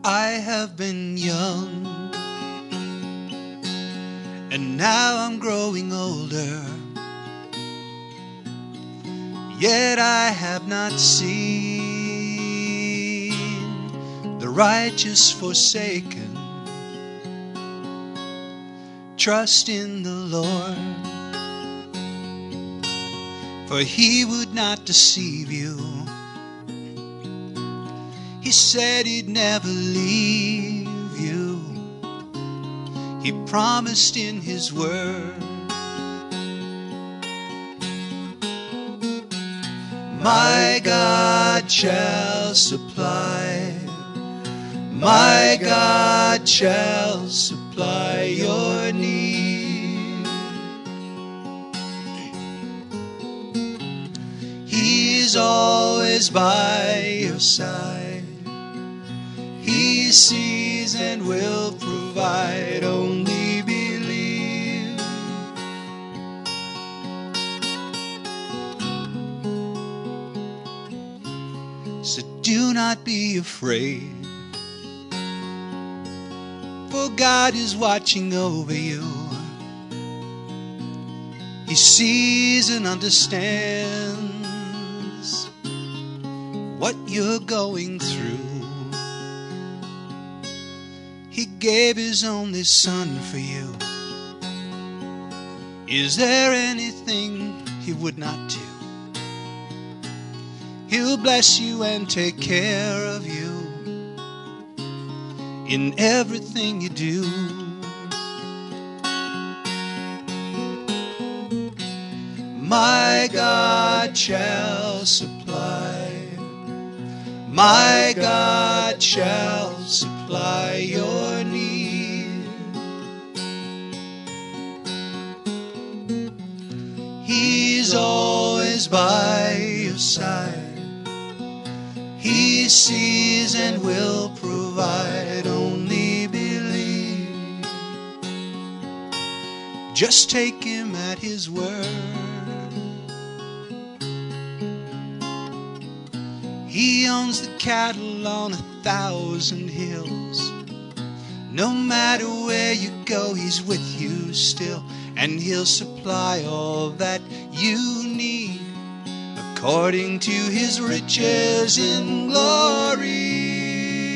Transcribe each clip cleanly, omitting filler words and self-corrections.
I have been young, and now I'm growing older, yet I have not seen the righteous forsaken. Trust in the Lord, for He would not deceive you. He said He'd never leave you. He promised in His word. My God shall supply, my God shall supply your need. He's always by your side. He sees and will provide. Only believe. So do not be afraid, for God is watching over you. He sees and understands what you're going through. He gave His only Son for you. Is there anything He would not do? He'll bless you and take care of you in everything you do. My God shall supply, my God shall supply your need. He's always by your side. He sees and will provide. Only believe. Just take Him at His word. He owns the cattle on 1,000 hills. No matter where you go, He's with you still, and He'll supply all that you need according to His riches in glory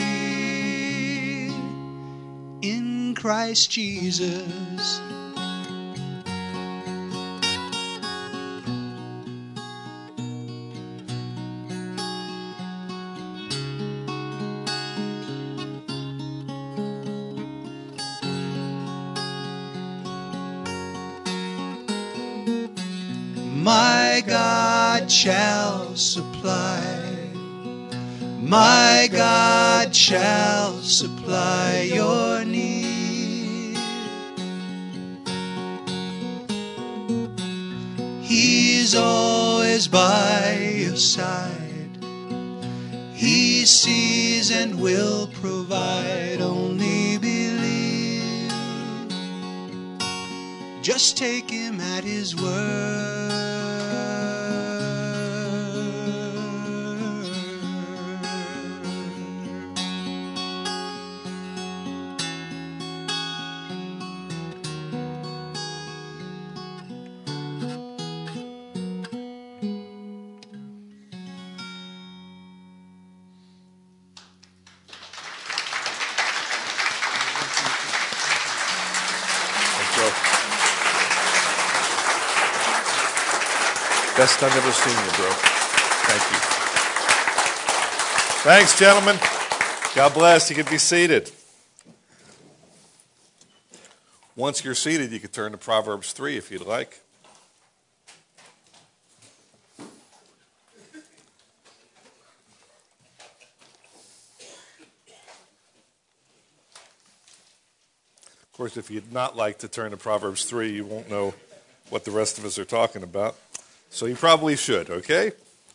in Christ Jesus. My God shall supply, my God shall supply your need. He's always by your side. He sees and will provide. Only believe. Just take Him at His word. Best I've ever seen you, bro. Thank you. Thanks, gentlemen. God bless. You can be seated. Once you're seated, you can turn to Proverbs 3 if you'd like. Of course, if you'd not like to turn to Proverbs 3, you won't know what the rest of us are talking about. So you probably should, okay?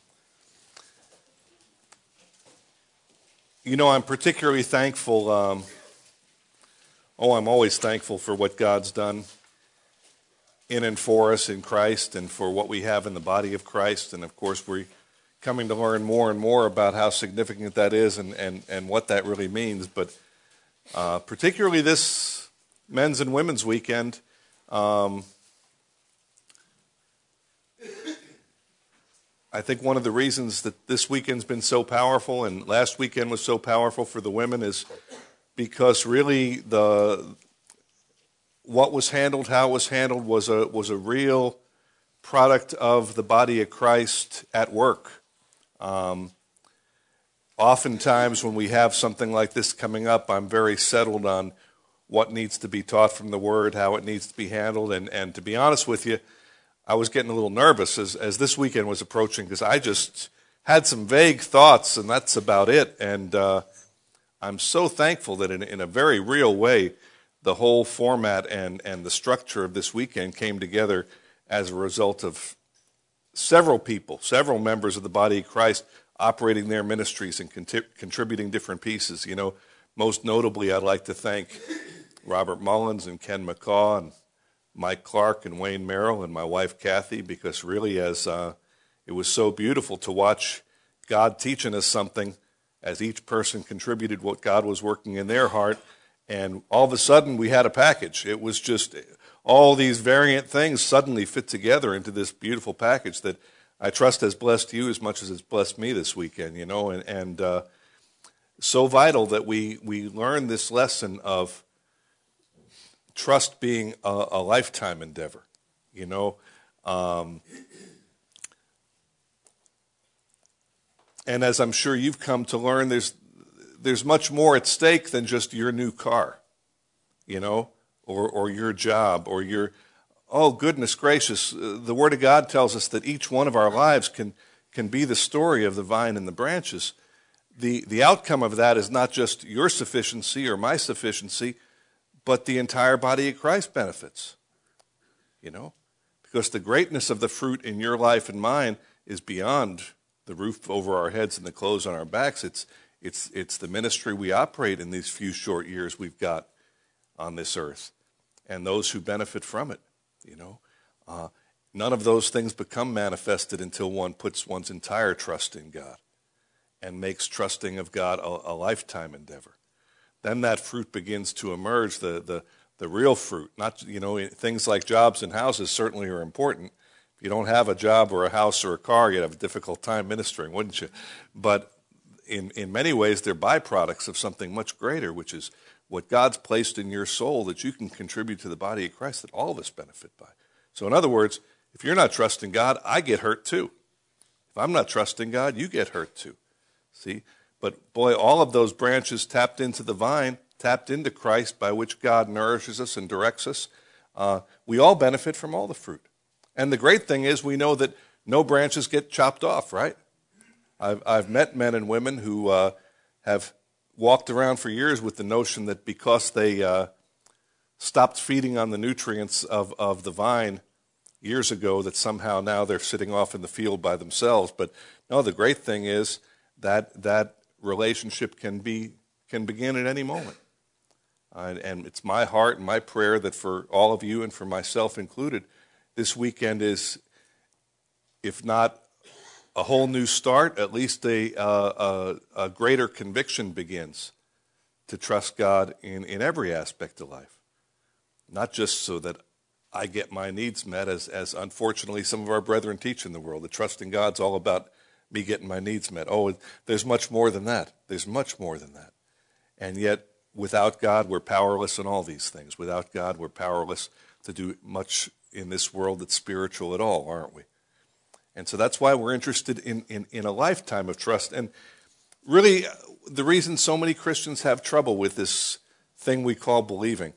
You know, I'm particularly thankful. I'm always thankful for what God's done in and for us in Christ and for what we have in the body of Christ. And, of course, we coming to learn more and more about how significant that is and what that really means. But particularly this men's and women's weekend, I think one of the reasons that this weekend's been so powerful and last weekend was so powerful for the women is because really what was handled, how it was handled, was a real product of the body of Christ at work. Oftentimes when we have something like this coming up, I'm very settled on what needs to be taught from the Word, how it needs to be handled, and to be honest with you, I was getting a little nervous as this weekend was approaching because I just had some vague thoughts, and that's about it. And I'm so thankful that in a very real way, the whole format and the structure of this weekend came together as a result of several people, several members of the body of Christ operating their ministries and contributing different pieces. You know, most notably, I'd like to thank Robert Mullins and Ken McCaw and Mike Clark and Wayne Merrill and my wife Kathy, because really it was so beautiful to watch God teaching us something as each person contributed what God was working in their heart, and all of a sudden we had a package. It was just all these variant things suddenly fit together into this beautiful package that I trust has blessed you as much as it's blessed me this weekend, you know, and so vital that we learn this lesson of trust being a lifetime endeavor, you know. And as I'm sure you've come to learn, there's much more at stake than just your new car, you know, or your job, or your, oh, goodness gracious, the Word of God tells us that each one of our lives can be the story of the vine and the branches. The outcome of that is not just your sufficiency or my sufficiency, but the entire body of Christ benefits, you know, because the greatness of the fruit in your life and mine is beyond the roof over our heads and the clothes on our backs. It's the ministry we operate in these few short years we've got on this earth, and those who benefit from it, you know. None of those things become manifested until one puts one's entire trust in God and makes trusting of God a lifetime endeavor. Then that fruit begins to emerge, the real fruit. Not, you know, things like jobs and houses certainly are important. If you don't have a job or a house or a car, you'd have a difficult time ministering, wouldn't you? But in many ways, they're byproducts of something much greater, which is what God's placed in your soul that you can contribute to the body of Christ that all of us benefit by. So in other words, if you're not trusting God, I get hurt too. If I'm not trusting God, you get hurt too. See? But boy, all of those branches tapped into the vine, tapped into Christ, by which God nourishes us and directs us, we all benefit from all the fruit. And the great thing is we know that no branches get chopped off, right? I've met men and women who have walked around for years with the notion that because they stopped feeding on the nutrients of the vine years ago, that somehow now they're sitting off in the field by themselves. But no, the great thing is that relationship can begin at any moment. And it's my heart and my prayer that for all of you and for myself included, this weekend is, if not a whole new start, at least a greater conviction begins to trust God in every aspect of life. Not just so that I get my needs met, as unfortunately some of our brethren teach in the world, that trusting God's all about me getting my needs met. Oh, there's much more than that. There's much more than that. And yet, without God, we're powerless in all these things. Without God, we're powerless to do much in this world that's spiritual at all, aren't we? And so that's why we're interested in a lifetime of trust. And really, the reason so many Christians have trouble with this thing we call believing,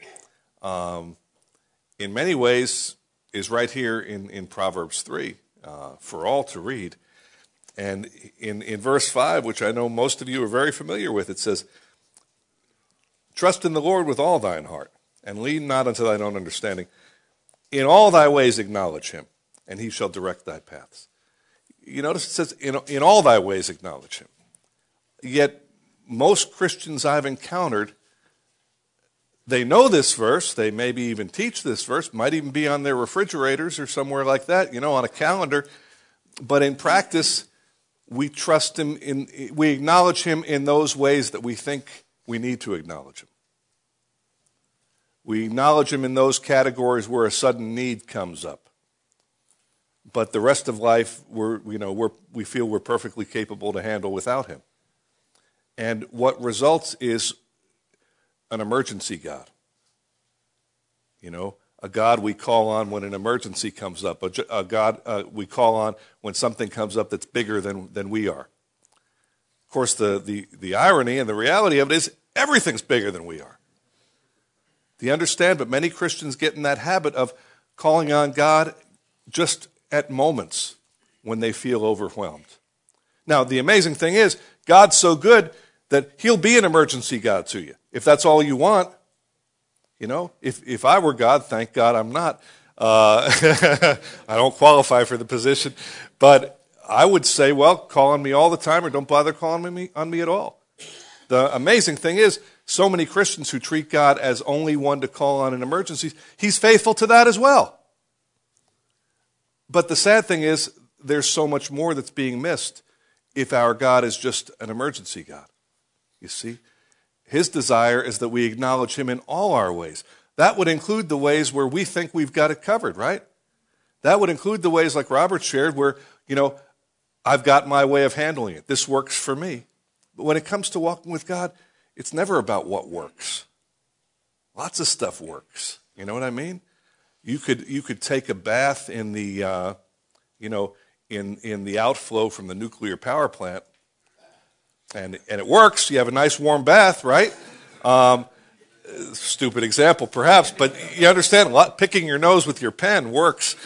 in many ways, is right here in Proverbs 3 for all to read. And in verse 5, which I know most of you are very familiar with, it says, "Trust in the Lord with all thine heart, and lean not unto thine own understanding. In all thy ways acknowledge him, and he shall direct thy paths." You notice it says, in all thy ways acknowledge him. Yet most Christians I've encountered, they know this verse, they maybe even teach this verse, might even be on their refrigerators or somewhere like that, you know, on a calendar, but in practice, we trust him we acknowledge him in those ways that we think we need to acknowledge him. We acknowledge him in those categories where a sudden need comes up. But the rest of life, we feel we're perfectly capable to handle without him. And what results is an emergency God. A God we call on when an emergency comes up, a God we call on when something comes up that's bigger than we are. Of course, the irony and the reality of it is everything's bigger than we are. Do you understand? But many Christians get in that habit of calling on God just at moments when they feel overwhelmed. Now, the amazing thing is, God's so good that he'll be an emergency God to you, if that's all you want. If I were God, thank God I'm not. I don't qualify for the position. But I would say, well, call on me all the time or don't bother calling on me at all. The amazing thing is, so many Christians who treat God as only one to call on in emergencies, he's faithful to that as well. But the sad thing is, there's so much more that's being missed if our God is just an emergency God. You see? His desire is that we acknowledge him in all our ways. That would include the ways where we think we've got it covered, right? That would include the ways like Robert shared where, I've got my way of handling it. This works for me. But when it comes to walking with God, it's never about what works. Lots of stuff works. You know what I mean? You could take a bath in the, in the outflow from the nuclear power plant, and it works. You have a nice warm bath, right? Stupid example, perhaps, but you understand. Picking your nose with your pen works.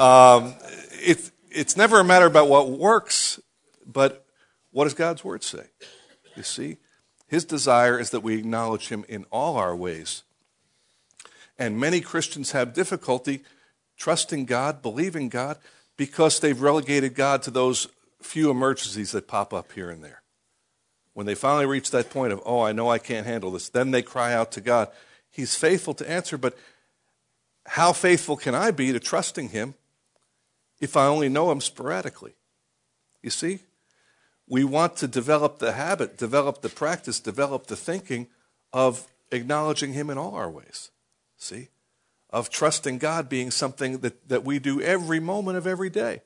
It's never a matter about what works, but what does God's word say? You see? His desire is that we acknowledge him in all our ways. And many Christians have difficulty trusting God, believing God, because they've relegated God to those few emergencies that pop up here and there. When they finally reach that point of, I know I can't handle this, then they cry out to God. He's faithful to answer, but how faithful can I be to trusting him if I only know him sporadically? You see? We want to develop the habit, develop the practice, develop the thinking of acknowledging him in all our ways. See? Of trusting God being something that we do every moment of every day.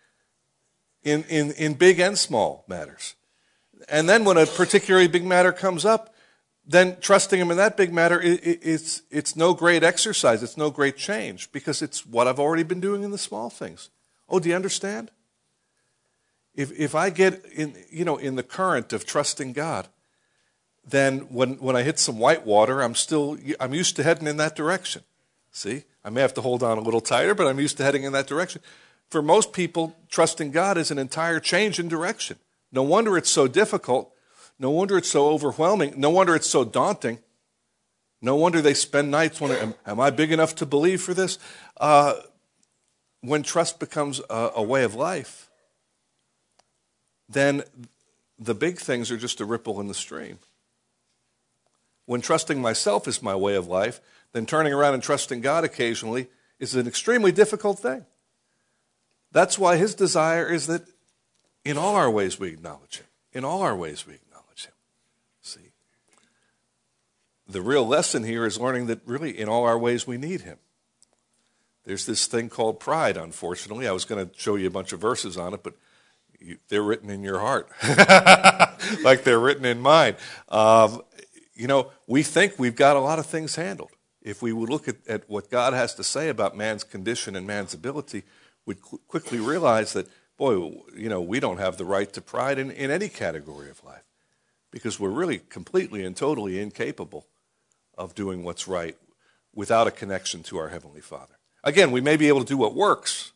In big and small matters. And then when a particularly big matter comes up, then trusting him in that big matter, it's no great exercise, it's no great change, because it's what I've already been doing in the small things. Do you understand? If I get in the current of trusting God, then when I hit some white water, I'm used to heading in that direction. See? I may have to hold on a little tighter, but I'm used to heading in that direction. For most people, trusting God is an entire change in direction. No wonder it's so difficult. No wonder it's so overwhelming. No wonder it's so daunting. No wonder they spend nights wondering, am I big enough to believe for this? When trust becomes a way of life, then the big things are just a ripple in the stream. When trusting myself is my way of life, then turning around and trusting God occasionally is an extremely difficult thing. That's why his desire is that in all our ways we acknowledge him. In all our ways we acknowledge him. See? The real lesson here is learning that really in all our ways we need him. There's this thing called pride, unfortunately. I was going to show you a bunch of verses on it, but they're written in your heart, like they're written in mine. We think we've got a lot of things handled. If we would look at what God has to say about man's condition and man's ability, we'd quickly realize that, we don't have the right to pride in any category of life, because we're really completely and totally incapable of doing what's right without a connection to our Heavenly Father. Again, we may be able to do what works,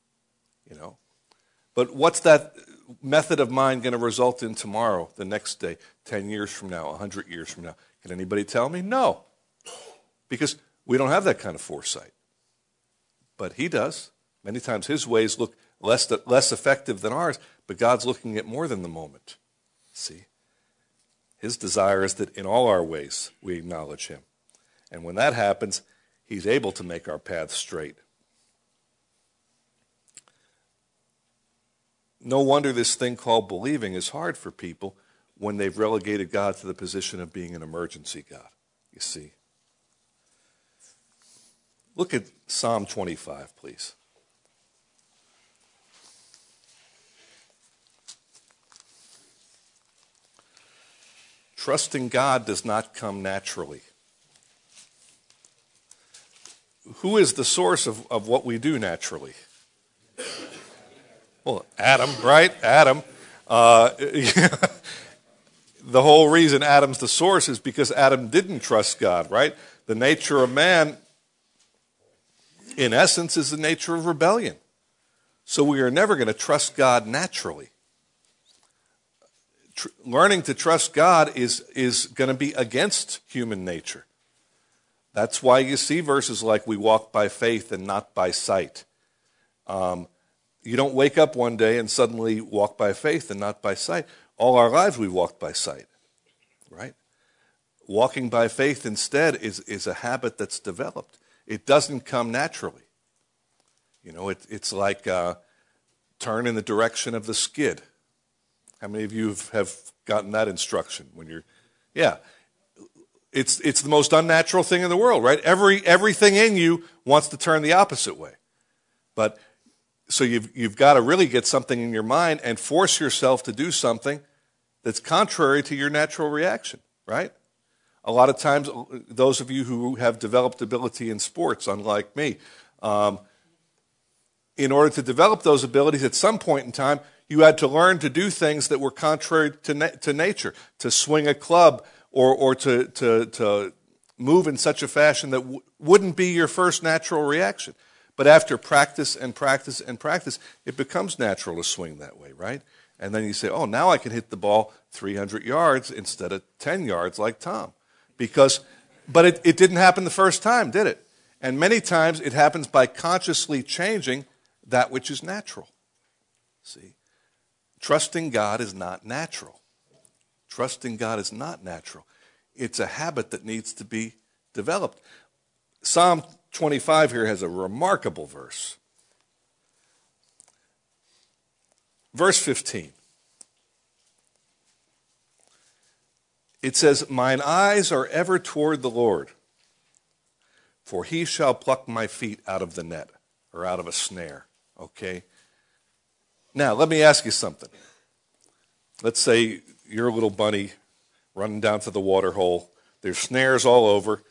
but what's that method of mine going to result in tomorrow, the next day, 10 years from now, 100 years from now? Can anybody tell me? No. Because we don't have that kind of foresight. But he does. Many times his ways look less effective than ours, but God's looking at more than the moment. See? His desire is that in all our ways we acknowledge him. And when that happens, he's able to make our paths straight. no wonder this thing called believing is hard for people when they've relegated God to the position of being an emergency God, you see. Look at Psalm 25, please. Trusting God does not come naturally. Who is the source of what we do naturally? Well, Adam, right? Adam. The whole reason Adam's the source is because Adam didn't trust God, right? The nature of man, in essence, is the nature of rebellion. So we are never going to trust God naturally. Learning to trust God is going to be against human nature. That's why you see verses like we walk by faith and not by sight. You don't wake up one day and suddenly walk by faith and not by sight. All our lives we walked by sight, right? Walking by faith instead is a habit that's developed. It doesn't come naturally. You know, it's like turn in the direction of the skid. How many of you have gotten that instruction when you're, yeah. It's the most unnatural thing in the world, right? Everything in you wants to turn the opposite way. But so you've got to really get something in your mind and force yourself to do something that's contrary to your natural reaction, right? A lot of times, those of you who have developed ability in sports, unlike me, in order to develop those abilities at some point in time, you had to learn to do things that were contrary to nature, to swing a club or to move in such a fashion that wouldn't be your first natural reaction. But after practice and practice and practice, it becomes natural to swing that way, right? And then you say, oh, now I can hit the ball 300 yards instead of 10 yards like Tom. But it didn't happen the first time, did it? And many times it happens by consciously changing that which is natural. See? Trusting God is not natural. Trusting God is not natural. It's a habit that needs to be developed. Psalm 25 here has a remarkable verse. Verse 15. It says, "Mine eyes are ever toward the Lord, for he shall pluck my feet out of the net," or out of a snare. Okay? Now, let me ask you something. Let's say you're a little bunny running down to the water hole. There's snares all over.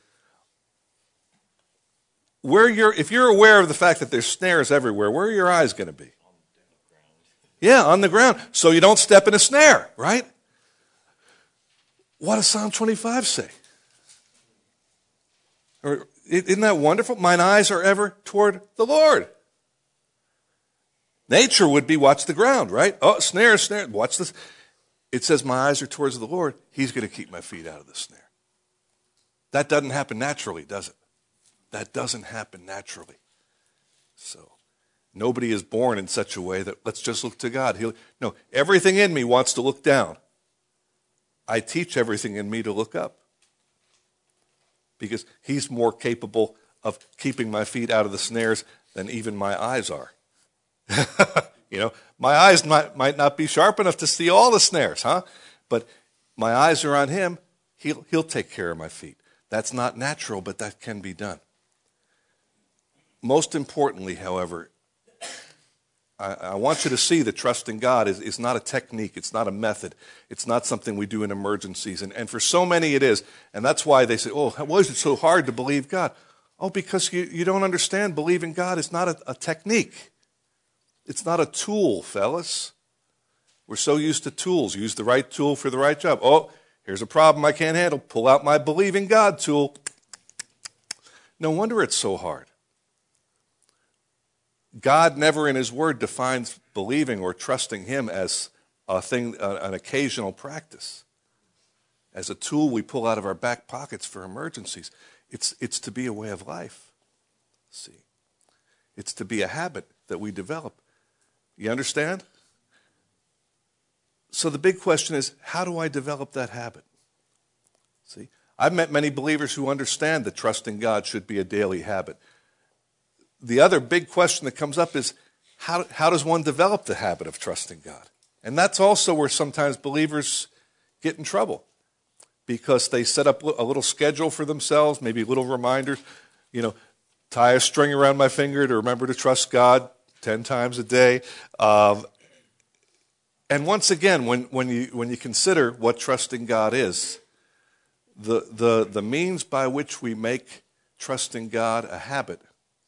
If you're aware of the fact that there's snares everywhere, where are your eyes going to be? Yeah, on the ground. So you don't step in a snare, right? What does Psalm 25 say? Isn't that wonderful? Mine eyes are ever toward the Lord. Nature would be watch the ground, right? Oh, snare, snare. Watch this. It says my eyes are towards the Lord. He's going to keep my feet out of the snare. That doesn't happen naturally, does it? That doesn't happen naturally. So nobody is born in such a way that let's just look to God. No, everything in me wants to look down. I teach everything in me to look up because he's more capable of keeping my feet out of the snares than even my eyes are. My eyes might not be sharp enough to see all the snares, huh? But my eyes are on him. He'll take care of my feet. That's not natural, but that can be done. Most importantly, however, I want you to see that trusting God is not a technique. It's not a method. It's not something we do in emergencies. And for so many it is. And that's why they say, oh, why is it so hard to believe God? Oh, because you don't understand believing God is not a technique. It's not a tool, fellas. We're so used to tools. Use the right tool for the right job. Oh, here's a problem I can't handle. Pull out my believing God tool. No wonder it's so hard. God never in his word defines believing or trusting him as a thing, an occasional practice, as a tool we pull out of our back pockets for emergencies. It's to be a way of life. See, it's to be a habit that we develop. You understand? So the big question is, how do I develop that habit? See, I've met many believers who understand that trusting God should be a daily habit. The other big question that comes up is, how does one develop the habit of trusting God? And that's also where sometimes believers get in trouble, because they set up a little schedule for themselves, maybe little reminders, tie a string around my finger to remember to trust God 10 times a day. And once again, when you consider what trusting God is, the means by which we make trusting God a habit,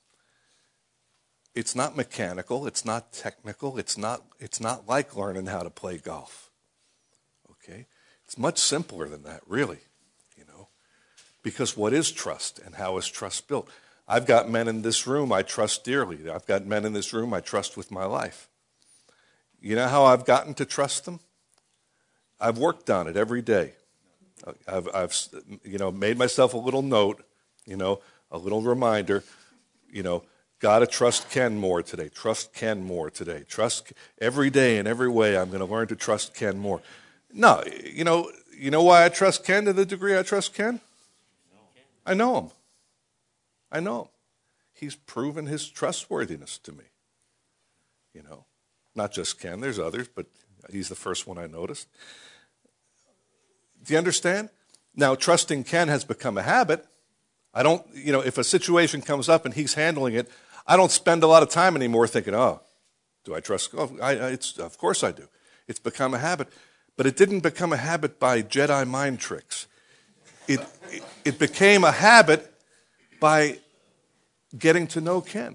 it's not mechanical, it's not technical, it's not like learning how to play golf. Okay? It's much simpler than that, really, because what is trust and how is trust built? I've got men in this room I trust dearly. I've got men in this room I trust with my life. You know how I've gotten to trust them? I've worked on it every day. I've made myself a little note, a little reminder, got to trust Ken more today. Trust Ken more today. Trust every day in every way. I'm going to learn to trust Ken more. No, you know why I trust Ken to the degree I trust Ken? I know him. I know him. He's proven his trustworthiness to me. Not just Ken, there's others, but he's the first one I noticed. Do you understand? Now, trusting Ken has become a habit. I don't, if a situation comes up and he's handling it, I don't spend a lot of time anymore thinking, do I trust? Of course I do. It's become a habit. But it didn't become a habit by Jedi mind tricks. It became a habit by getting to know Ken.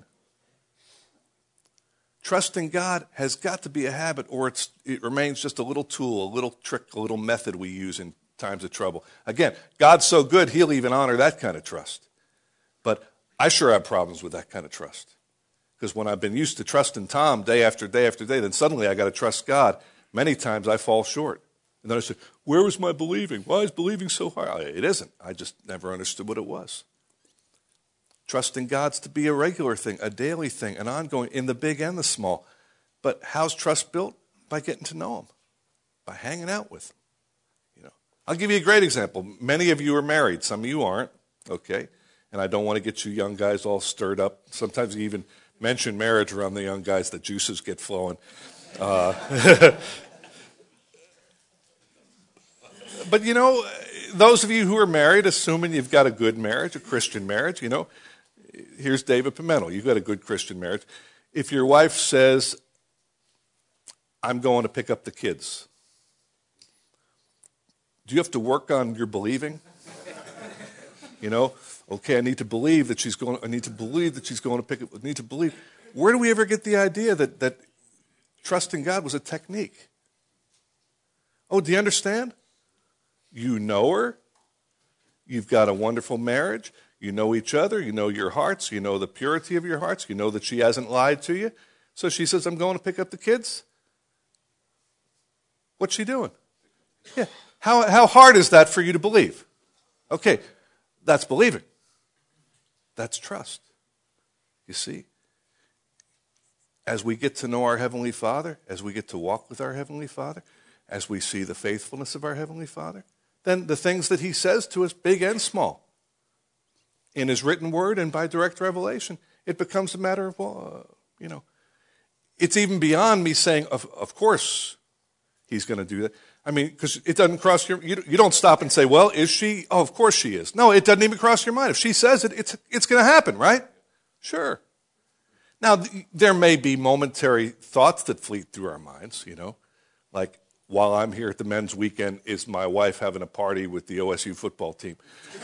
Trusting God has got to be a habit, or it remains just a little tool, a little trick, a little method we use in times of trouble. Again, God's so good, he'll even honor that kind of trust. But I sure have problems with that kind of trust. Because when I've been used to trusting Tom day after day after day, then suddenly I got to trust God. Many times I fall short. And then I say, where was my believing? Why is believing so hard? It isn't. I just never understood what it was. Trusting God's to be a regular thing, a daily thing, an ongoing, in the big and the small. But how's trust built? By getting to know him, by hanging out with him. I'll give you a great example. Many of you are married. Some of you aren't, okay? And I don't want to get you young guys all stirred up. Sometimes you even mention marriage around the young guys, the juices get flowing. But, those of you who are married, assuming you've got a good marriage, a Christian marriage, here's David Pimentel. You've got a good Christian marriage. If your wife says, I'm going to pick up the kids, do you have to work on your believing? Okay, I need to believe that she's going to pick up, I need to believe. Where do we ever get the idea that trusting God was a technique? Oh, do you understand? You know her. You've got a wonderful marriage. You know each other. You know your hearts. You know the purity of your hearts. You know that she hasn't lied to you. So she says, I'm going to pick up the kids. What's she doing? Yeah. How hard is that for you to believe? Okay, that's believing. That's trust. You see? As we get to know our Heavenly Father, as we get to walk with our Heavenly Father, as we see the faithfulness of our Heavenly Father, then the things that he says to us, big and small, in his written word and by direct revelation, it becomes a matter of, it's even beyond me saying, of course he's going to do that. I mean, because it doesn't cross you don't stop and say, well, is she? Oh, of course she is. No, it doesn't even cross your mind. If she says it, it's going to happen, right? Sure. Now, there may be momentary thoughts that fleet through our minds, like, while I'm here at the men's weekend, is my wife having a party with the OSU football team?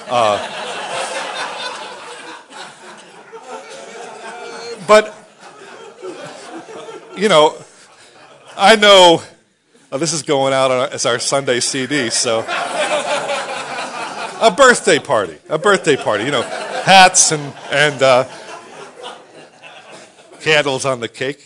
But, I know this is going out as our Sunday CD, so a birthday party, hats and candles on the cake,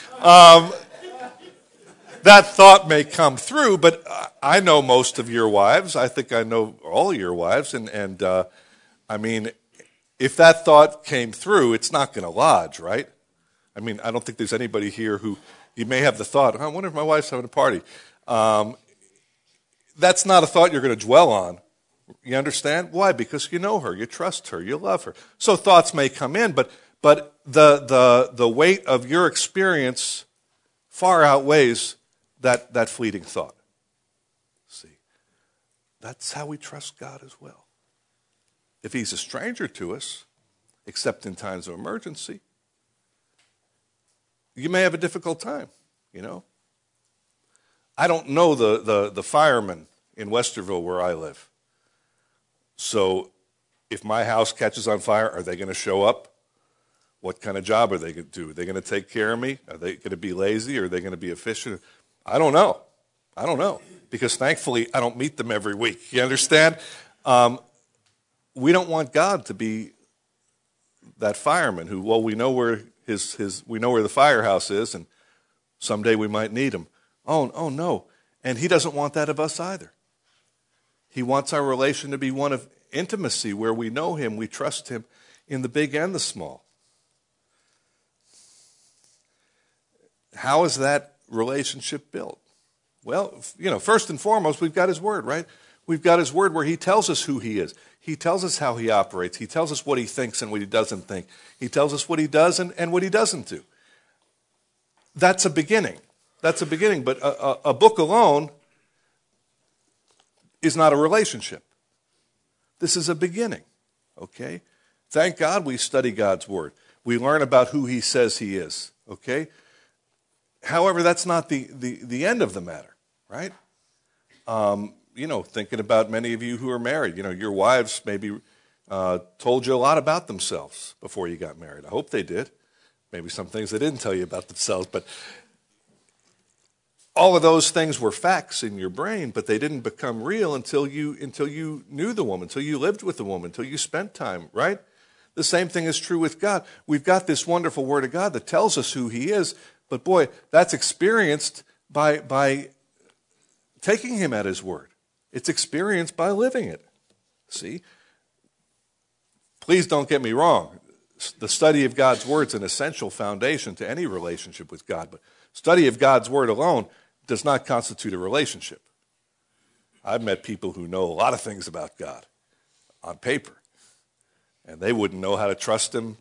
That thought may come through, but I know most of your wives. I think I know all your wives, and I mean, if that thought came through, it's not going to lodge, right? I mean, I don't think there's anybody here who, you may have the thought, I wonder if my wife's having a party. That's not a thought you're going to dwell on. You understand? Why? Because you know her, you trust her, you love her. So thoughts may come in, but But the weight of your experience far outweighs that fleeting thought. See, that's how we trust God as well. If he's a stranger to us, except in times of emergency, you may have a difficult time, you know. I don't know the firemen in Westerville where I live. So if my house catches on fire, are they going to show up? What kind of job are they going to do? Are they going to take care of me? Are they going to be lazy? Or are they going to be efficient? I don't know. Because thankfully, I don't meet them every week. You understand? We don't want God to be that fireman who, well, we know where we know where the firehouse is, and someday we might need him. Oh no. And he doesn't want that of us either. He wants our relation to be one of intimacy, where we know him, we trust him in the big and the small. How is that relationship built? Well, first and foremost, we've got his word, right? We've got his word where he tells us who he is. He tells us how he operates. He tells us what he thinks and what he doesn't think. He tells us what he does and what he doesn't do. That's a beginning. But a book alone is not a relationship. This is a beginning, okay? Thank God we study God's word. We learn about who he says he is, okay? However, that's not the end of the matter, right? Thinking about many of you who are married, your wives maybe told you a lot about themselves before you got married. I hope they did. Maybe some things they didn't tell you about themselves, but all of those things were facts in your brain, but they didn't become real until you knew the woman, until you lived with the woman, until you spent time, right? The same thing is true with God. We've got this wonderful word of God that tells us who he is, but boy, that's experienced by taking him at his word. It's experienced by living it. See? Please don't get me wrong. The study of God's word is an essential foundation to any relationship with God, but study of God's word alone does not constitute a relationship. I've met people who know a lot of things about God on paper, and they wouldn't know how to trust him,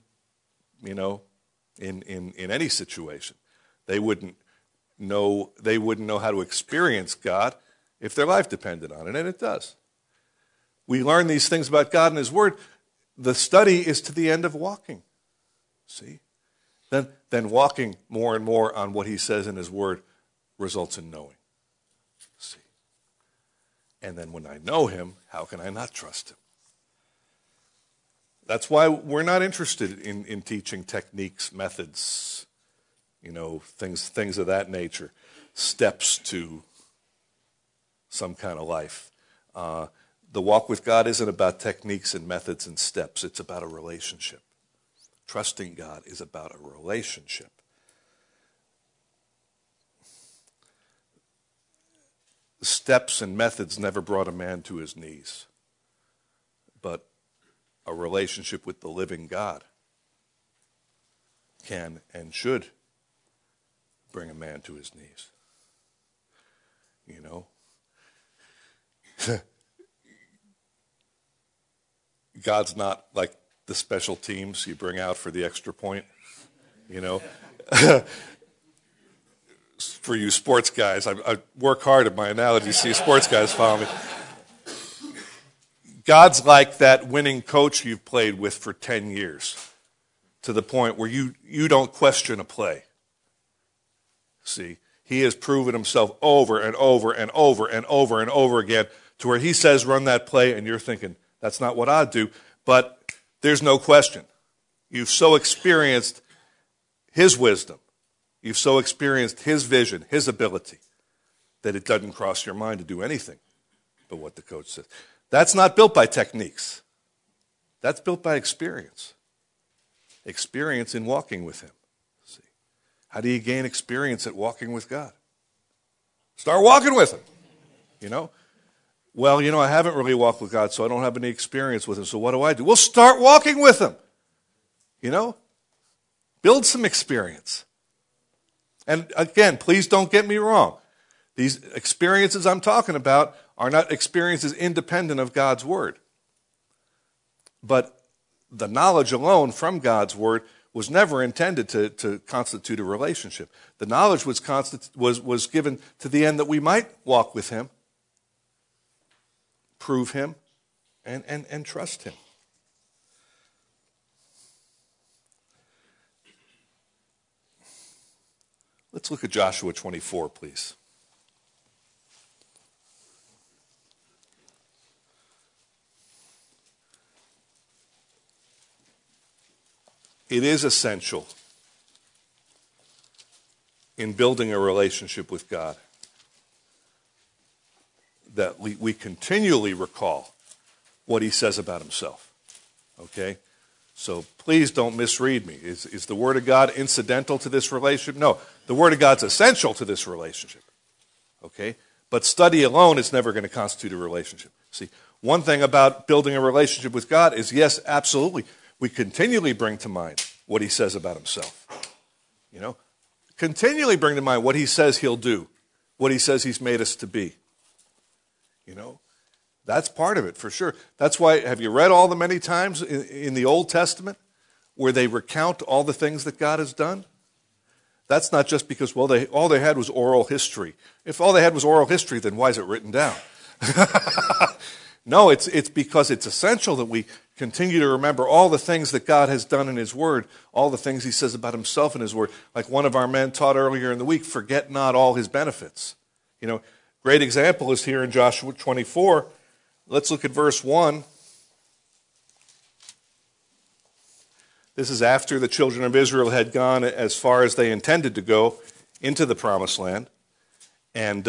in any situation. They wouldn't know how to experience God if their life depended on it, and it does. We learn these things about God and his word. The study is to the end of walking. See? Then walking more and more on what he says in his word results in knowing. See? And then when I know him, how can I not trust him? That's why we're not interested in teaching techniques, methods, things of that nature, steps to some kind of life. The walk with God isn't about techniques and methods and steps. It's about a relationship. Trusting God is about a relationship. Steps and methods never brought a man to his knees, but a relationship with the living God can and should bring a man to his knees. God's not like the special teams you bring out for the extra point, For you sports guys, I work hard at my analogy, see sports guys follow me. God's like that winning coach you've played with for 10 years, to the point where you don't question a play. See, he has proven himself over and over and over and over and over again, to where he says, run that play, and you're thinking, that's not what I'd do. But there's no question. You've so experienced his wisdom. You've so experienced his vision, his ability, that it doesn't cross your mind to do anything but what the coach says. That's not built by techniques. That's built by experience. Experience in walking with him. See, how do you gain experience at walking with God? Start walking with him. Well, I haven't really walked with God, so I don't have any experience with him, so what do? Well, start walking with him. Build some experience. And again, please don't get me wrong. These experiences I'm talking about are not experiences independent of God's word. But the knowledge alone from God's word was never intended to constitute a relationship. The knowledge was given to the end that we might walk with him, prove him, and trust him. Let's look at Joshua 24, please. It is essential in building a relationship with God that we continually recall what he says about himself. Okay? So please don't misread me. Is the Word of God incidental to this relationship? No. The Word of God's essential to this relationship. Okay? But study alone is never going to constitute a relationship. See, one thing about building a relationship with God is, yes, absolutely, we continually bring to mind what he says about himself. You know? Continually bring to mind what he says he'll do, what he says he's made us to be. You know? That's part of it, for sure. That's why, have you read all the many times in the Old Testament where they recount all the things that God has done? That's not just because, well, all they had was oral history. If all they had was oral history, then why is it written down? No, it's because it's essential that we continue to remember all the things that God has done in his word, all the things he says about himself in his word. Like one of our men taught earlier in the week, forget not all his benefits. You know, great example is here in Joshua 24. Let's look at verse 1. This is after the children of Israel had gone as far as they intended to go into the promised land. And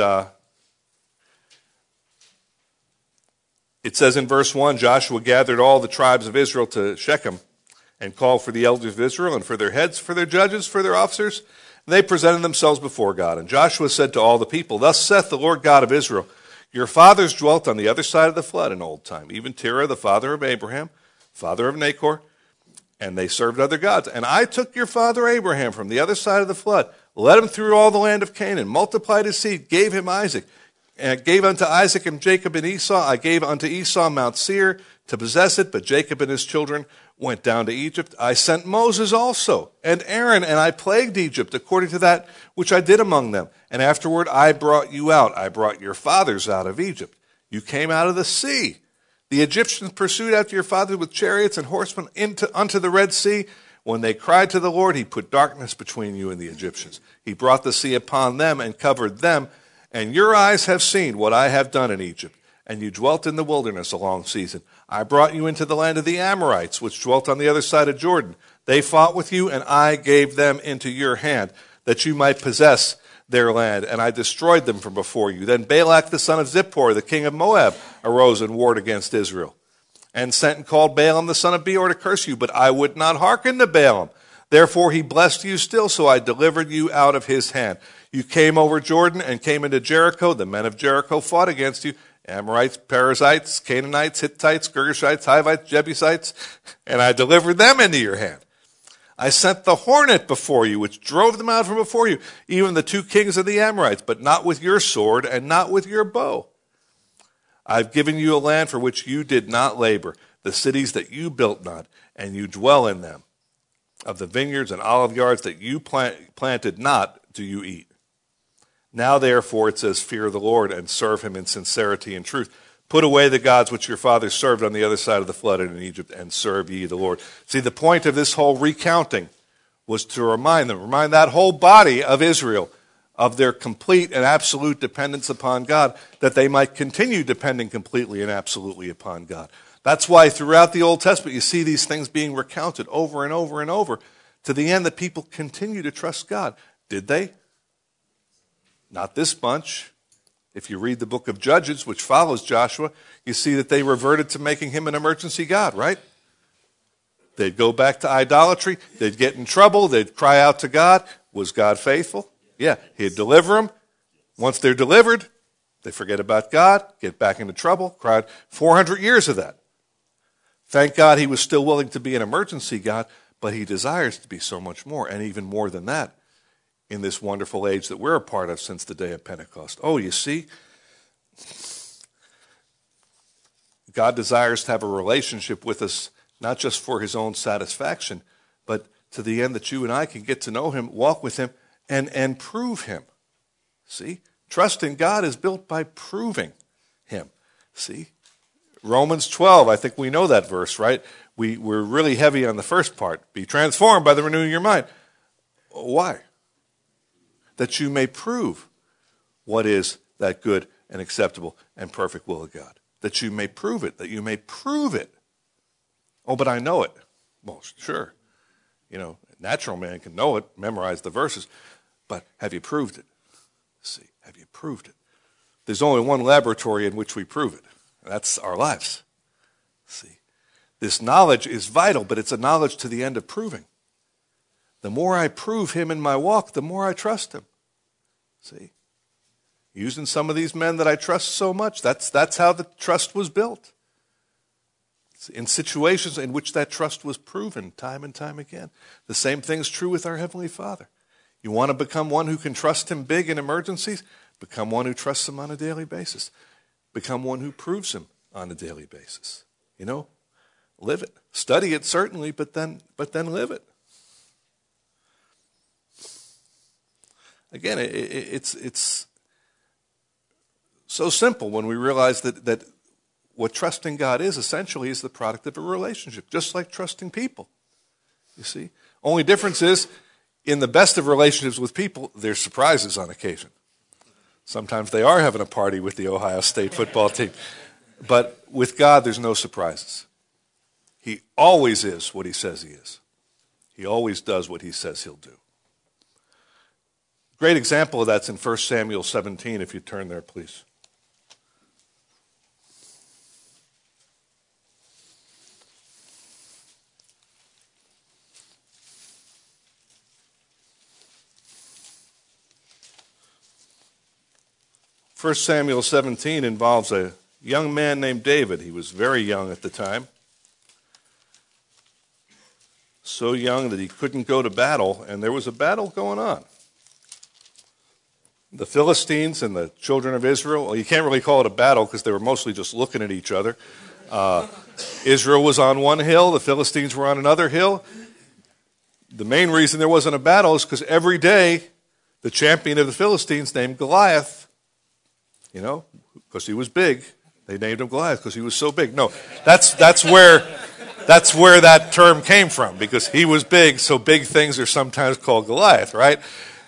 it says in verse 1, Joshua gathered all the tribes of Israel to Shechem and called for the elders of Israel and for their heads, for their judges, for their officers. And they presented themselves before God. And Joshua said to all the people, Thus saith the Lord God of Israel, Your fathers dwelt on the other side of the flood in old time, even Terah, the father of Abraham, father of Nachor, and they served other gods. And I took your father Abraham from the other side of the flood, led him through all the land of Canaan, multiplied his seed, gave him Isaac, and gave unto Isaac and Jacob and Esau. I gave unto Esau Mount Seir to possess it, but Jacob and his children went down to Egypt. I sent Moses also, and Aaron, and I plagued Egypt according to that which I did among them. And afterward I brought you out. I brought your fathers out of Egypt. You came out of the sea. The Egyptians pursued after your fathers with chariots and horsemen unto the Red Sea. When they cried to the Lord, he put darkness between you and the Egyptians. He brought the sea upon them and covered them. And your eyes have seen what I have done in Egypt, and you dwelt in the wilderness a long season. I brought you into the land of the Amorites, which dwelt on the other side of Jordan. They fought with you, and I gave them into your hand, that you might possess their land, and I destroyed them from before you. Then Balak the son of Zippor, the king of Moab, arose and warred against Israel, and sent and called Balaam the son of Beor to curse you, but I would not hearken to Balaam. Therefore he blessed you still, so I delivered you out of his hand. You came over Jordan and came into Jericho. The men of Jericho fought against you, Amorites, Perizzites, Canaanites, Hittites, Girgashites, Hivites, Jebusites, and I delivered them into your hand. I sent the hornet before you, which drove them out from before you, even the 2 kings of the Amorites, but not with your sword and not with your bow. I've given you a land for which you did not labor, the cities that you built not, and you dwell in them. Of the vineyards and olive yards that you planted not, do you eat. Now therefore, it says, fear the Lord and serve him in sincerity and truth. Put away the gods which your fathers served on the other side of the flood and in Egypt, and serve ye the Lord. See, the point of this whole recounting was to remind that whole body of Israel of their complete and absolute dependence upon God, that they might continue depending completely and absolutely upon God. That's why throughout the Old Testament you see these things being recounted over and over and over, to the end that people continue to trust God. Did they? Not this bunch. If you read the book of Judges, which follows Joshua, you see that they reverted to making him an emergency God, right? They'd go back to idolatry. They'd get in trouble. They'd cry out to God. Was God faithful? Yeah, he'd deliver them. Once they're delivered, they forget about God, get back into trouble. Cried 400 years of that. Thank God he was still willing to be an emergency God, but he desires to be so much more, and even more than that, in this wonderful age that we're a part of since the day of Pentecost. Oh, you see, God desires to have a relationship with us, not just for his own satisfaction, but to the end that you and I can get to know him, walk with him, and prove him. See? Trust in God is built by proving him. See? Romans 12, I think we know that verse, right? We're really heavy on the first part. Be transformed by the renewing of your mind. Why? That you may prove what is that good and acceptable and perfect will of God. That you may prove it. That you may prove it. Oh, but I know it. Well, sure. Natural man can know it, memorize the verses. But have you proved it? See, have you proved it? There's only one laboratory in which we prove it. That's our lives. See, this knowledge is vital, but it's a knowledge to the end of proving. The more I prove him in my walk, the more I trust him. See, using some of these men that I trust so much, that's how the trust was built. In situations in which that trust was proven time and time again. The same thing's true with our Heavenly Father. You want to become one who can trust him big in emergencies? Become one who trusts him on a daily basis. Become one who proves him on a daily basis. Live it. Study it certainly, but then live it. Again, it's so simple when we realize that what trusting God is essentially is the product of a relationship, just like trusting people. You see? Only difference is, in the best of relationships with people, there's surprises on occasion. Sometimes they are having a party with the Ohio State football team. But with God, there's no surprises. He always is what he says he is. He always does what he says he'll do. Great example of that's in 1 Samuel 17, if you turn there, please. First Samuel 17 involves a young man named David. He was very young at the time. So young that he couldn't go to battle, and there was a battle going on. The Philistines and the children of Israel, well, you can't really call it a battle because they were mostly just looking at each other. Israel was on one hill, the Philistines were on another hill. The main reason there wasn't a battle is because every day the champion of the Philistines named Goliath, because he was big. They named him Goliath because he was so big. No, that's where that term came from, because he was big, so big things are sometimes called Goliath, right?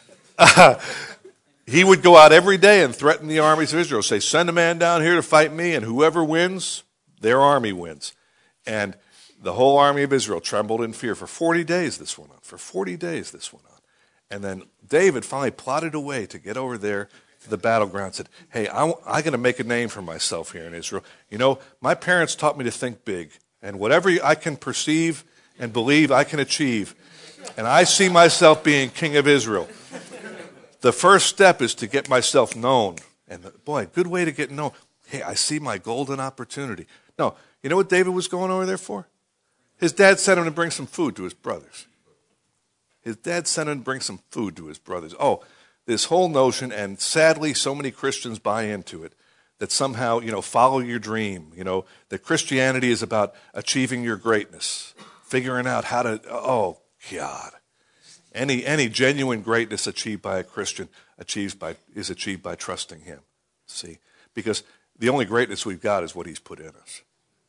He would go out every day and threaten the armies of Israel, say, send a man down here to fight me, and whoever wins, their army wins. And the whole army of Israel trembled in fear. For 40 days this went on. For 40 days this went on. And then David finally plotted a way to get over there to the battleground, said, hey, I'm going to make a name for myself here in Israel. My parents taught me to think big, and whatever I can perceive and believe I can achieve, and I see myself being king of Israel. The first step is to get myself known. And boy, good way to get known. Hey, I see my golden opportunity. No, you know what David was going over there for? His dad sent him to bring some food to his brothers. His dad sent him to bring some food to his brothers. Oh, this whole notion, and sadly so many Christians buy into it, that somehow, follow your dream, that Christianity is about achieving your greatness, figuring out how to, oh, God. Any genuine greatness achieved by a Christian is achieved by trusting him. See? Because the only greatness we've got is what he's put in us.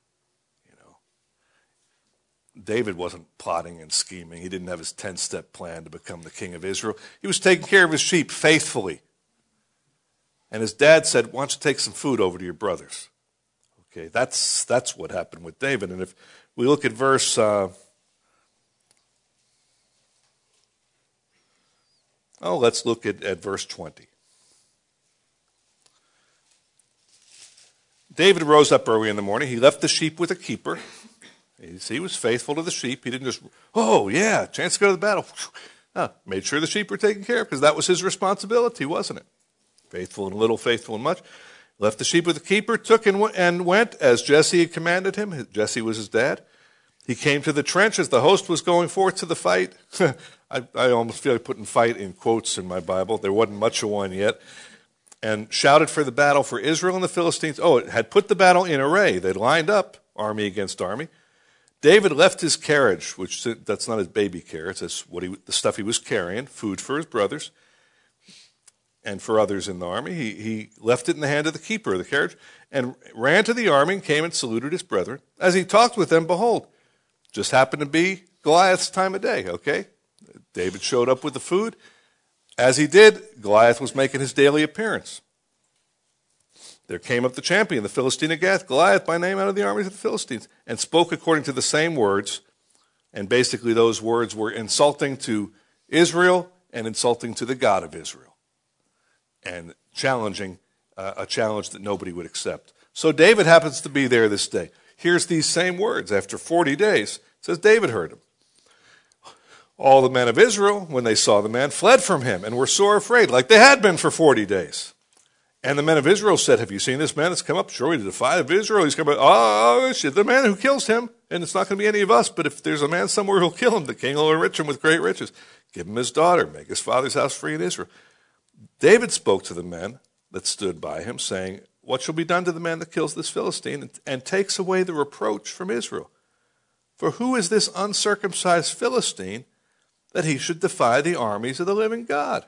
David wasn't plotting and scheming. He didn't have his 10-step plan to become the king of Israel. He was taking care of his sheep faithfully. And his dad said, why don't you take some food over to your brothers? Okay, that's what happened with David. And if we look at verse... let's look at verse 20. David rose up early in the morning. He left the sheep with a keeper. He was faithful to the sheep. He didn't just, chance to go to the battle. No, made sure the sheep were taken care of, because that was his responsibility, wasn't it? Faithful in little, faithful in much. Left the sheep with the keeper, took and went as Jesse had commanded him. Jesse was his dad. He came to the trench as the host was going forth to the fight. I almost feel like putting fight in quotes in my Bible. There wasn't much of one yet. And shouted for the battle for Israel and the Philistines. Oh, it had put the battle in array. They'd lined up, army against army. David left his carriage, which that's not his baby carriage, that's the stuff he was carrying, food for his brothers and for others in the army. He left it in the hand of the keeper of the carriage and ran to the army and came and saluted his brethren. As he talked with them, behold, just happened to be Goliath's time of day, okay? David showed up with the food. As he did, Goliath was making his daily appearance. There came up the champion, the Philistine of Gath, Goliath by name, out of the armies of the Philistines, and spoke according to the same words. And basically those words were insulting to Israel and insulting to the God of Israel, and challenging a challenge that nobody would accept. So David happens to be there this day. Here's these same words. After 40 days, it says David heard them. All the men of Israel, when they saw the man, fled from him and were sore afraid, like they had been for 40 days. And the men of Israel said, have you seen this man that's come up? Surely to defy of Israel. He's come up, the man who kills him, and it's not going to be any of us, but if there's a man somewhere who'll kill him, the king will enrich him with great riches. Give him his daughter, make his father's house free in Israel. David spoke to the men that stood by him, saying, what shall be done to the man that kills this Philistine and takes away the reproach from Israel? For who is this uncircumcised Philistine that he should defy the armies of the living God?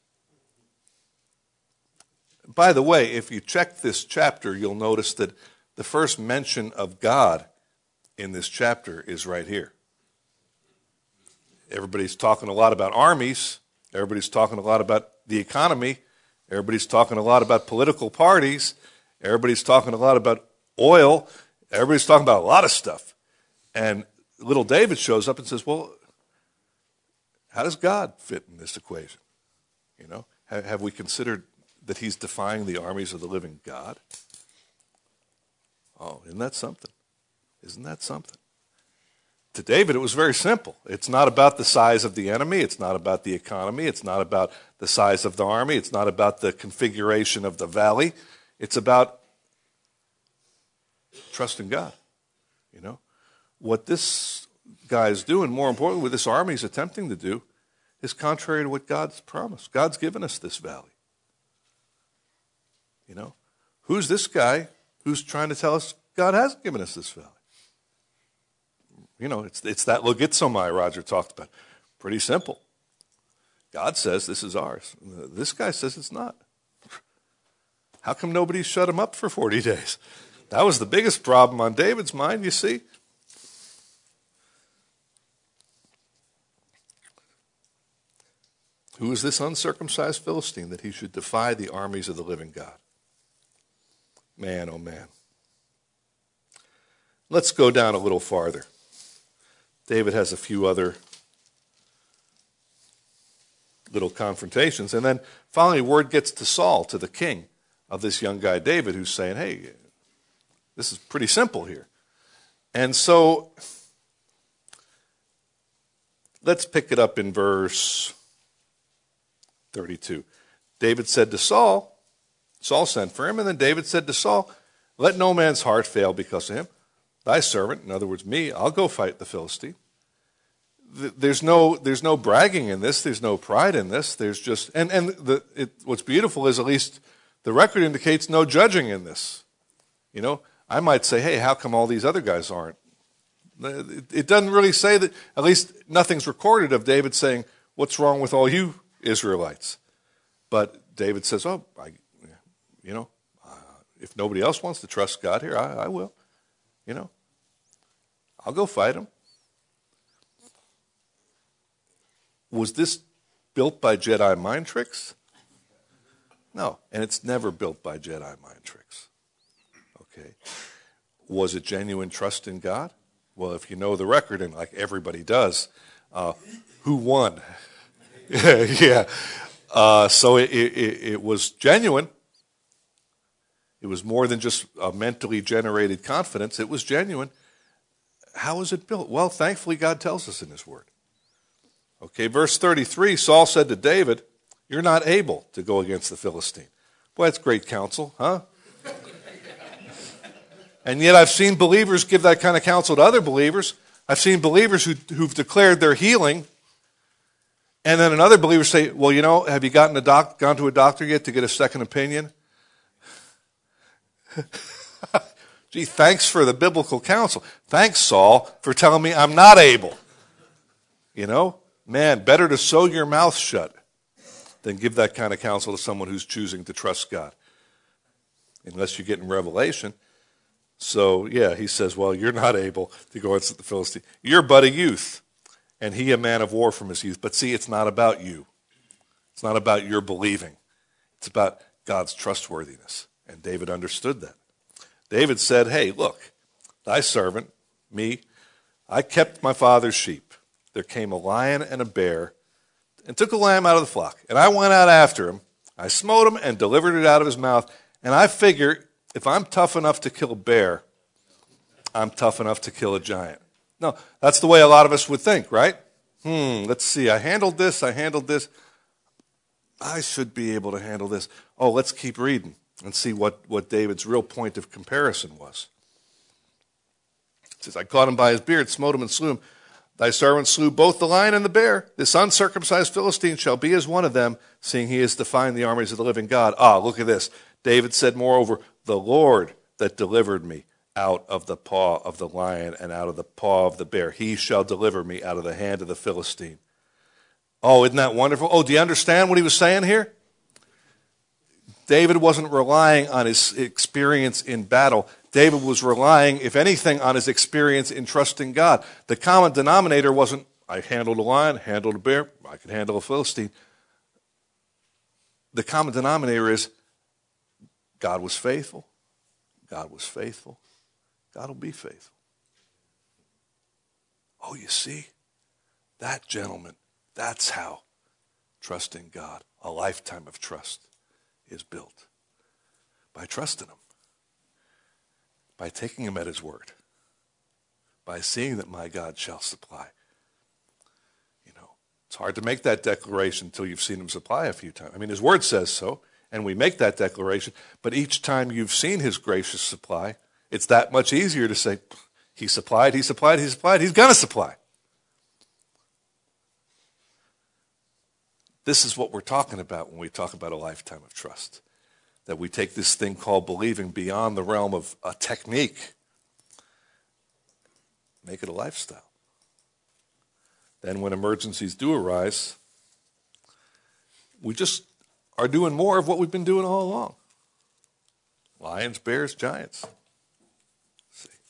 By the way, if you check this chapter, you'll notice that the first mention of God in this chapter is right here. Everybody's talking a lot about armies. Everybody's talking a lot about the economy. Everybody's talking a lot about political parties. Everybody's talking a lot about oil. Everybody's talking about a lot of stuff. And little David shows up and says, well, how does God fit in this equation? You know, have we considered that he's defying the armies of the living God? Oh, isn't that something? Isn't that something? To David, it was very simple. It's not about the size of the enemy. It's not about the economy. It's not about the size of the army. It's not about the configuration of the valley. It's about trusting God. You know, what this guy is doing, more importantly, what this army is attempting to do, is contrary to what God's promised. God's given us this valley. You know, who's this guy who's trying to tell us God hasn't given us this valley? You know, it's that logizomai Roger talked about. Pretty simple. God says this is ours. This guy says it's not. How come nobody shut him up for 40 days? That was the biggest problem on David's mind, you see. Who is this uncircumcised Philistine that he should defy the armies of the living God? Man, oh man. Let's go down a little farther. David has a few other little confrontations. And then finally word gets to Saul, to the king of this young guy David, who's saying, hey, this is pretty simple here. And so let's pick it up in verse 32. David said to Saul sent for him, and then David said to Saul, let no man's heart fail because of him. Thy servant, in other words me, I'll go fight the Philistine. There's no bragging in this. There's no pride in this. There's just, what's beautiful is at least the record indicates no judging in this. You know, I might say, hey, how come all these other guys aren't? It doesn't really say that, at least nothing's recorded of David saying, what's wrong with all you Israelites? But David says, if nobody else wants to trust God here, I will. You know, I'll go fight him. Was this built by Jedi mind tricks? No, and it's never built by Jedi mind tricks. Okay. Was it genuine trust in God? Well, if you know the record, and like everybody does, who won? Yeah. So it was genuine. It was more than just a mentally generated confidence. It was genuine. How was it built? Well, thankfully, God tells us in his word. Okay, verse 33, Saul said to David, you're not able to go against the Philistine. Boy, that's great counsel, huh? And yet I've seen believers give that kind of counsel to other believers. I've seen believers who've declared their healing, and then another believer say, well, you know, have you gone to a doctor yet to get a second opinion? Gee, thanks for the biblical counsel. Thanks, Saul, for telling me I'm not able. You know, man, better to sew your mouth shut than give that kind of counsel to someone who's choosing to trust God. Unless you get in Revelation. So, yeah, he says, well, you're not able to go against the Philistine. You're but a youth, and he a man of war from his youth. But see, it's not about you. It's not about your believing. It's about God's trustworthiness. And David understood that. David said, hey, look, thy servant, me, I kept my father's sheep. There came a lion and a bear and took a lamb out of the flock. And I went out after him. I smote him and delivered it out of his mouth. And I figure if I'm tough enough to kill a bear, I'm tough enough to kill a giant. No, that's the way a lot of us would think, right? Let's see. I handled this. I should be able to handle this. Oh, let's keep reading and see what David's real point of comparison was. It says, I caught him by his beard, smote him and slew him. Thy servant slew both the lion and the bear. This uncircumcised Philistine shall be as one of them, seeing he has defied the armies of the living God. Ah, look at this. David said, moreover, the Lord that delivered me out of the paw of the lion and out of the paw of the bear, he shall deliver me out of the hand of the Philistine. Oh, isn't that wonderful? Oh, do you understand what he was saying here? David wasn't relying on his experience in battle. David was relying, if anything, on his experience in trusting God. The common denominator wasn't, I handled a lion, handled a bear, I could handle a Philistine. The common denominator is, God was faithful. God was faithful. God will be faithful. Oh, you see, that gentleman, that's how trusting God, a lifetime of trust, is built. By trusting him. By taking him at his word. By seeing that my God shall supply. You know, it's hard to make that declaration until you've seen him supply a few times. I mean, his word says so, and we make that declaration, but each time you've seen his gracious supply, it's that much easier to say, he supplied, he supplied, he supplied, he's going to supply. This is what we're talking about when we talk about a lifetime of trust. That we take this thing called believing beyond the realm of a technique, make it a lifestyle. Then when emergencies do arise, we just are doing more of what we've been doing all along. Lions, bears, giants. Let's see.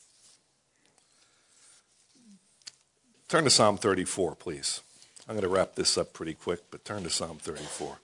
Turn to Psalm 34, please. I'm going to wrap this up pretty quick, but turn to Psalm 34.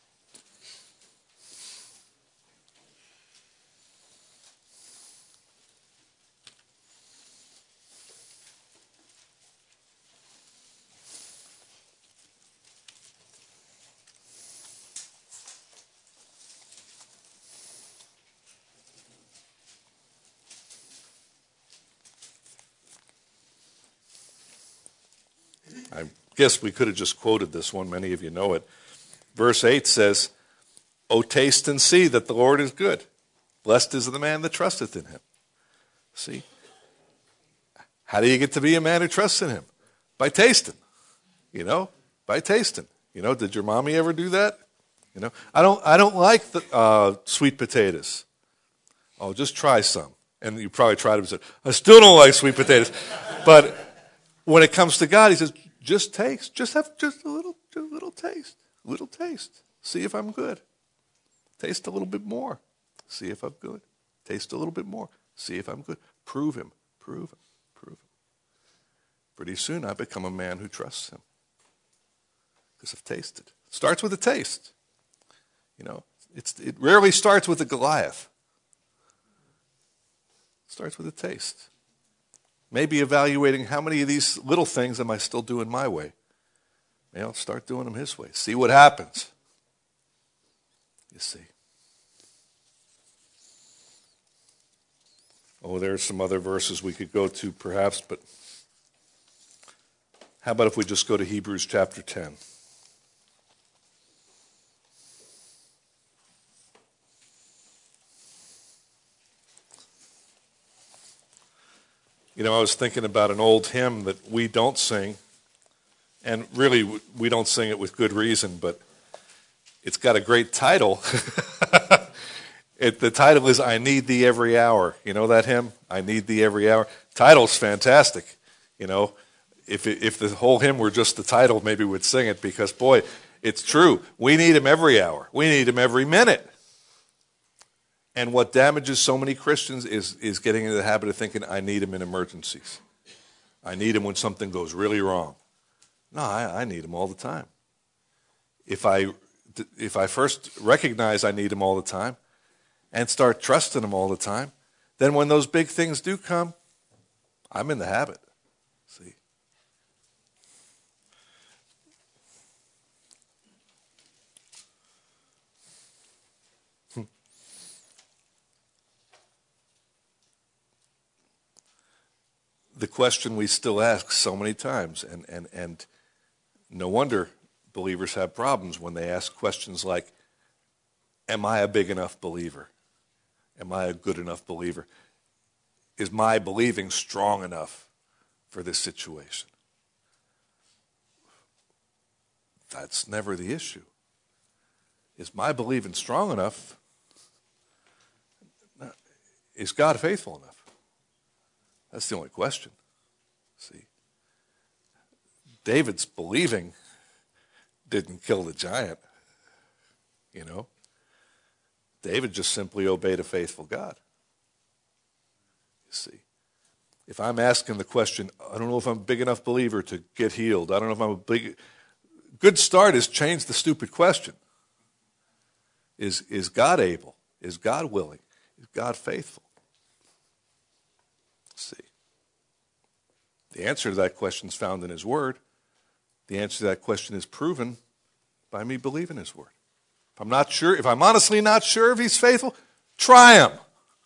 I guess we could have just quoted this one. Many of you know it. Verse 8 says, O taste and see that the Lord is good. Blessed is the man that trusteth in him. See? How do you get to be a man who trusts in him? By tasting. You know? By tasting. You know, did your mommy ever do that? You know? I don't like the sweet potatoes. Oh, just try some. And you probably tried them and said, I still don't like sweet potatoes. But when it comes to God, he says, just taste. Just have just a little taste. A little taste. See if I'm good. Taste a little bit more. See if I'm good. Taste a little bit more. See if I'm good. Prove him. Prove him. Prove him. Pretty soon I become a man who trusts him. Because I've tasted. It starts with a taste. You know, it rarely starts with a Goliath. It starts with a taste. Maybe evaluating how many of these little things am I still doing my way. Maybe I'll start doing them his way. See what happens. You see. Oh, there's some other verses we could go to perhaps, but how about if we just go to Hebrews chapter 10? You know, I was thinking about an old hymn that we don't sing, and really we don't sing it with good reason, but it's got a great title. The title is I Need Thee Every Hour. You know that hymn? I Need Thee Every Hour. Title's fantastic. You know, if the whole hymn were just the title, maybe we'd sing it because, boy, it's true. We need him every hour. We need him every minute. And what damages so many Christians is getting into the habit of thinking, I need him in emergencies. I need him when something goes really wrong. No, I need him all the time. If I first recognize I need him all the time and start trusting him all the time, then when those big things do come, I'm in the habit. See? The question we still ask so many times, and no wonder believers have problems when they ask questions like, am I a big enough believer? Am I a good enough believer? Is my believing strong enough for this situation? That's never the issue. Is my believing strong enough? Is God faithful enough? That's the only question. See, David's believing didn't kill the giant. You know, David just simply obeyed a faithful God. You see, if I'm asking the question, I don't know if I'm a big enough believer to get healed. I don't know if I'm a good start is change the stupid question. Is God able? Is God willing? Is God faithful? See, the answer to that question is found in his word. The answer to that question is proven by me believing his word. If I'm not sure, if I'm honestly not sure if he's faithful, try him.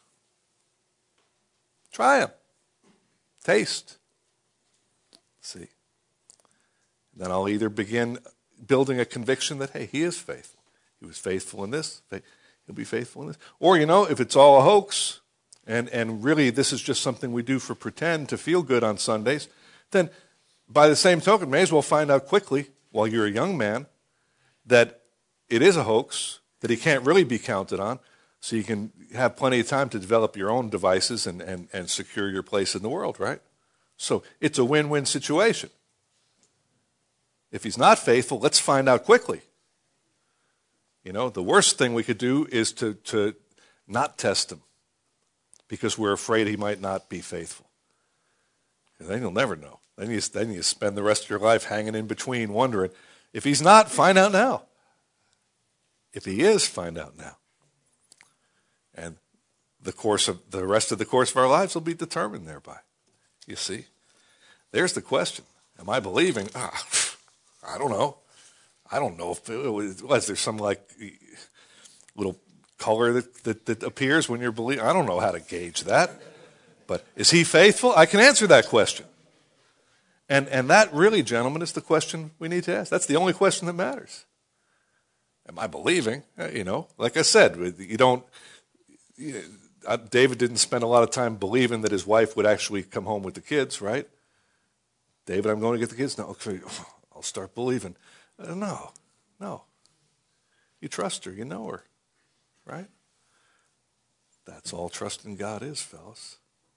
Try him. Taste. See. Then I'll either begin building a conviction that, hey, he is faithful. He was faithful in this. He'll be faithful in this. Or, you know, if it's all a hoax, and really this is just something we do for pretend to feel good on Sundays, then by the same token, may as well find out quickly while you're a young man that it is a hoax, that he can't really be counted on, so you can have plenty of time to develop your own devices and secure your place in the world, right? So it's a win-win situation. If he's not faithful, let's find out quickly. You know, the worst thing we could do is to not test him because we're afraid he might not be faithful. And then you'll never know. Then you spend the rest of your life hanging in between wondering, if he's not, find out now. If he is, find out now. And the rest of the course of our lives will be determined thereby. You see? There's the question. Am I believing? I don't know. I don't know if was there some like little color that appears when you're believing. I don't know how to gauge that. But is he faithful? I can answer that question. And that really, gentlemen, is the question we need to ask. That's the only question that matters. Am I believing? You know, like I said, David didn't spend a lot of time believing that his wife would actually come home with the kids, right? David, I'm going to get the kids. No, okay, I'll start believing. No. You trust her, you know her, right? That's all trust in God is, fellas.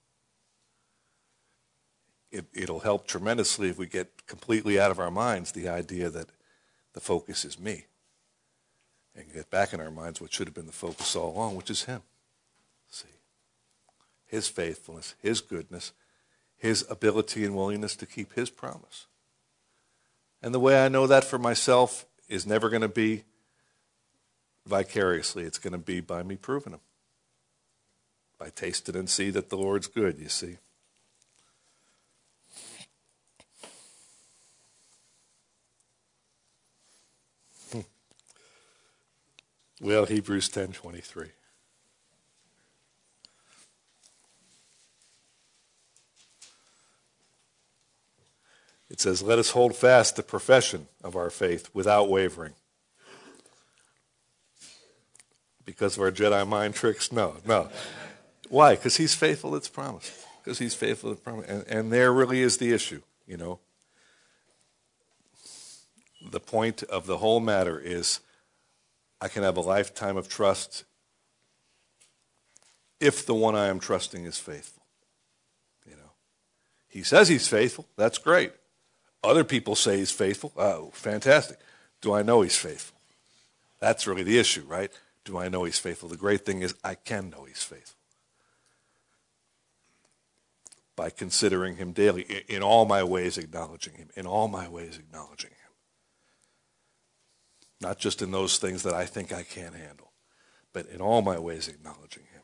It'll help tremendously if we get completely out of our minds the idea that the focus is me. And get back in our minds what should have been the focus all along, which is him. See, his faithfulness, his goodness, his ability and willingness to keep his promise. And the way I know that for myself is never going to be vicariously. It's going to be by me proving him. By tasting and see that the Lord's good, you see. Well, Hebrews 10:23. It says, let us hold fast the profession of our faith without wavering. Because of our Jedi mind tricks? No. Why? Because he's faithful that's promised. Because he's faithful that's promised. And there really is the issue, you know. The point of the whole matter is I can have a lifetime of trust if the one I am trusting is faithful. You know, he says he's faithful. That's great. Other people say he's faithful. Oh, fantastic. Do I know he's faithful? That's really the issue, right? Do I know he's faithful? The great thing is I can know he's faithful by considering him daily, in all my ways acknowledging him, in all my ways acknowledging him. Not just in those things that I think I can't handle, but in all my ways acknowledging him.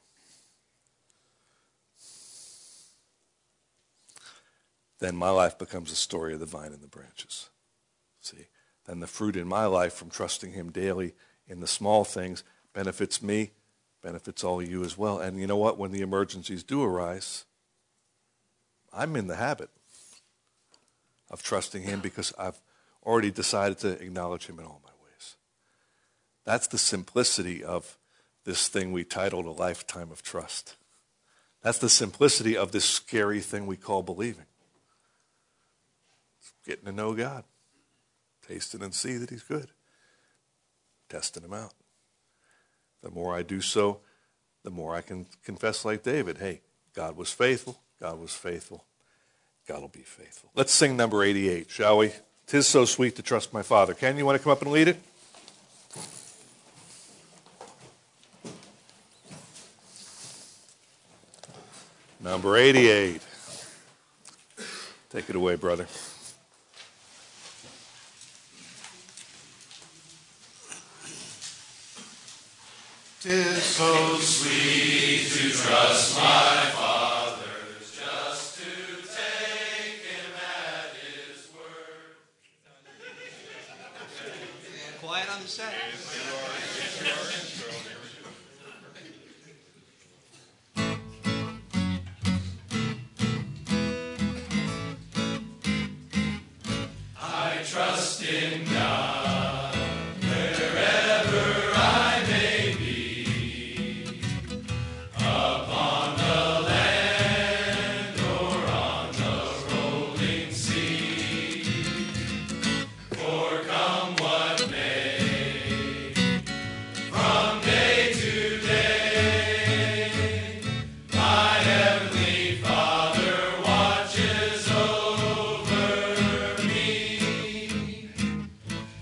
Then my life becomes a story of the vine and the branches. See? Then the fruit in my life from trusting him daily in the small things benefits me, benefits all you as well. And you know what? When the emergencies do arise, I'm in the habit of trusting him because I've already decided to acknowledge him in all my ways. That's the simplicity of this thing we titled A Lifetime of Trust. That's the simplicity of this scary thing we call believing. It's getting to know God. Taste it and see that he's good. Testing him out. The more I do so, the more I can confess like David, hey, God was faithful, God was faithful, God will be faithful. Let's sing number 88, shall we? 'Tis so sweet to trust my Father. Ken, you want to come up and lead it? Number 88. Take it away, brother. 'Tis so sweet to trust my Father, just to take him at his word. Quiet on the set. I trust in God wherever I may be, upon the land or on the rolling sea. For come what may, from day to day, my heavenly Father watches over me.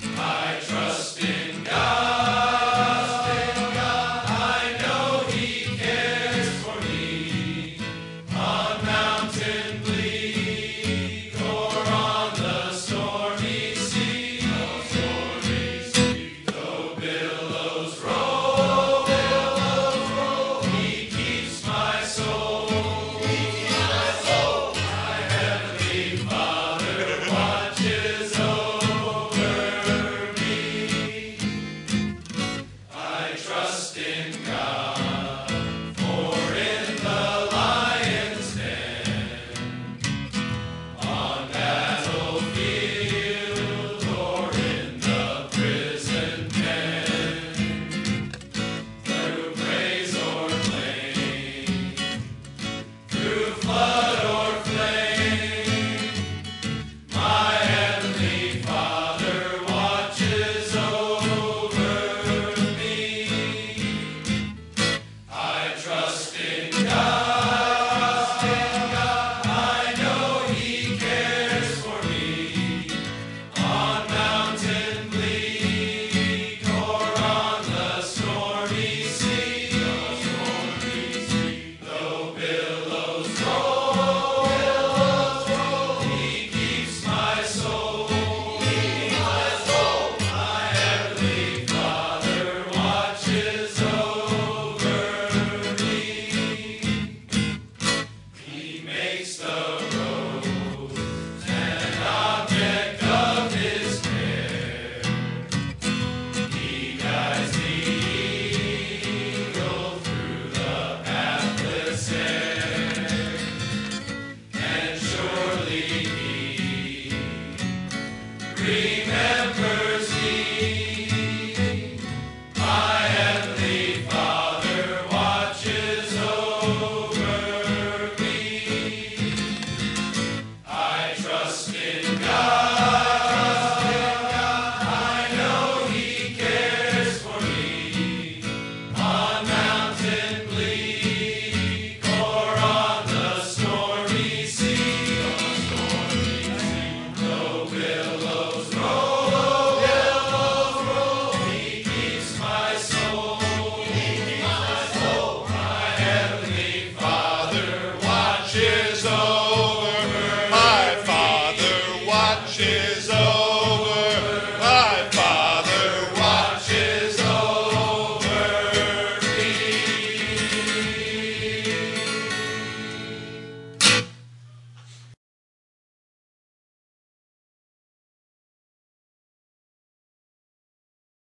ashes